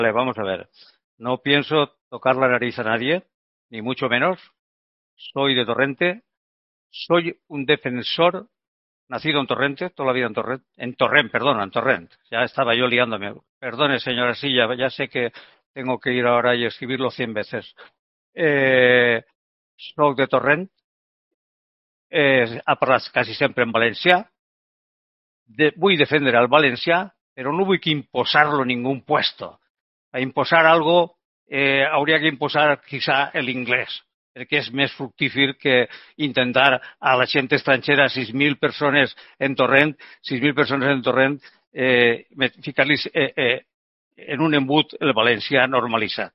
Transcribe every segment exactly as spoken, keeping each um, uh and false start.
Vale, vamos a ver. No pienso tocar la nariz a nadie, ni mucho menos. Soy de Torrente. Soy un defensor, nacido en Torrente, toda la vida en Torrent, en Torrent, perdón, en Torrent. Ya estaba yo liándome. Perdone, señora Silla, ya sé que tengo que ir ahora y escribirlo cien veces. Eh, soy de Torrent, eh, a parlar quasi sempre en valencià. De, vull defendre el valencià, però no vull que imposar-lo en ningún puesto. A imposar algo eh, hauria que imposar quizá l'inglès, perquè és més fructífer que intentar a la gent estrangera, sis mil persones en Torrent, sis mil persones en Torrent, eh, ficar-los eh, eh, en un embut el valencià normalitzat.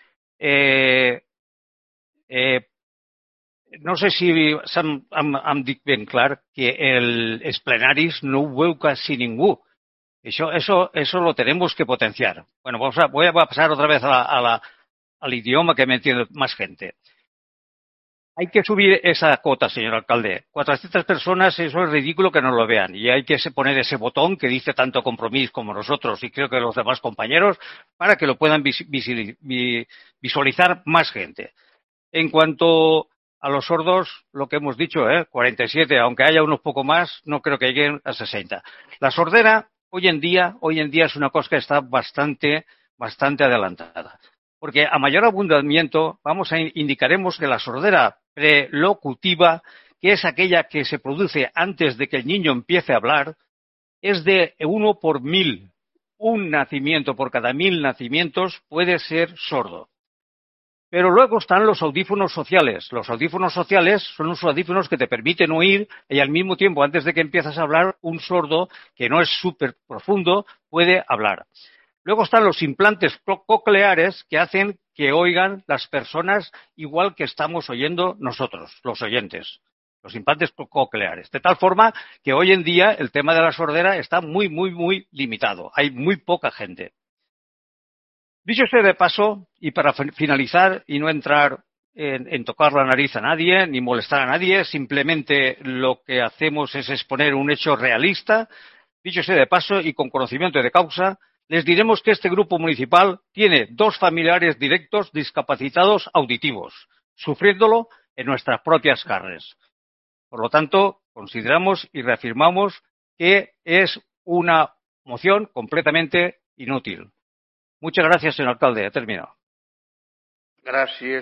Eh, eh, no sé si em, em, em dic ben clar que el, els plenaris no ho veu quasi ningú. Eso, eso, eso lo tenemos que potenciar. Bueno, vamos a, voy a pasar otra vez a la, a la, al idioma que me entiende más gente. Hay que subir esa cota, señor alcalde. cuatrocientas personas, eso es ridículo que no lo vean. Y hay que poner ese botón que dice tanto Compromís como nosotros y creo que los demás compañeros para que lo puedan vis, vis, visualizar más gente. En cuanto a los sordos, lo que hemos dicho, ¿eh? cuarenta y siete, aunque haya unos poco más, no creo que lleguen a sesenta. La sordera hoy en día, hoy en día es una cosa que está bastante, bastante adelantada. Porque a mayor abundamiento, vamos a indicaremos que la sordera prelocutiva, que es aquella que se produce antes de que el niño empiece a hablar, es de uno por mil. Un nacimiento por cada mil nacimientos puede ser sordo. Pero luego están los audífonos sociales. Los audífonos sociales son los audífonos que te permiten oír y al mismo tiempo, antes de que empiezas a hablar, un sordo, que no es súper profundo, puede hablar. Luego están los implantes cocleares que hacen que oigan las personas igual que estamos oyendo nosotros, los oyentes. Los implantes cocleares. De tal forma que hoy en día el tema de la sordera está muy, muy, muy limitado. Hay muy poca gente. Dicho sea de paso, y para finalizar y no entrar en, en tocar la nariz a nadie ni molestar a nadie, simplemente lo que hacemos es exponer un hecho realista. Dicho sea de paso y con conocimiento de causa, les diremos que este grupo municipal tiene dos familiares directos discapacitados auditivos, sufriéndolo en nuestras propias carnes. Por lo tanto, consideramos y reafirmamos que es una moción completamente inútil. Muchas gracias, señor alcalde. He terminado. Gràcies.